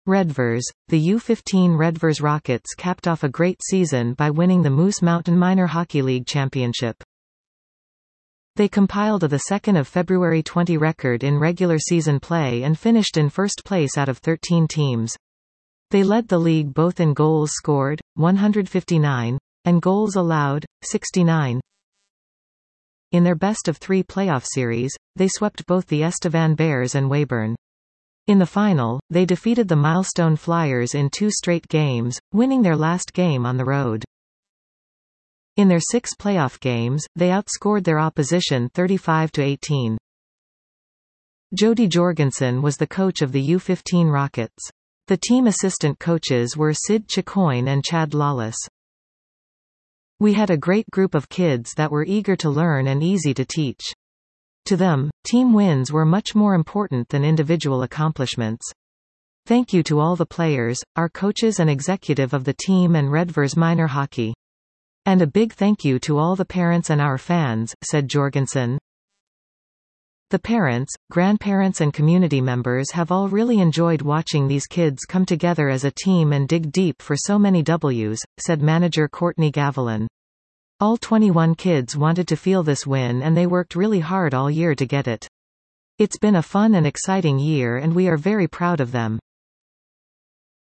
Redvers. The U15 Redvers Rockets capped off a great season by winning the Moose Mountain Minor Hockey League Championship. They compiled a 2 February 20 record in regular season play and finished in first place out of 13 teams. They led the league both in goals scored, 159, and goals allowed, 69. In their best-of-3 playoff series, they swept both the Estevan Bears and Weyburn. In the final, they defeated the Milestone Flyers in 2 straight games, winning their last game on the road. In their 6 playoff games, they outscored their opposition 35-18. Jody Jorgensen was the coach of the U15 Rockets. The team assistant coaches were Sid Chicoine and Chad Lawless. We had a great group of kids that were eager to learn and easy to teach. To them, team wins were much more important than individual accomplishments. Thank you to all the players, our coaches and executive of the team and Redvers Minor Hockey. And a big thank you to all the parents and our fans, said Jorgensen. The parents, grandparents and community members have all really enjoyed watching these kids come together as a team and dig deep for so many W's, said manager Courtney Gavilan. All 21 kids wanted to feel this win and they worked really hard all year to get it. It's been a fun and exciting year and we are very proud of them.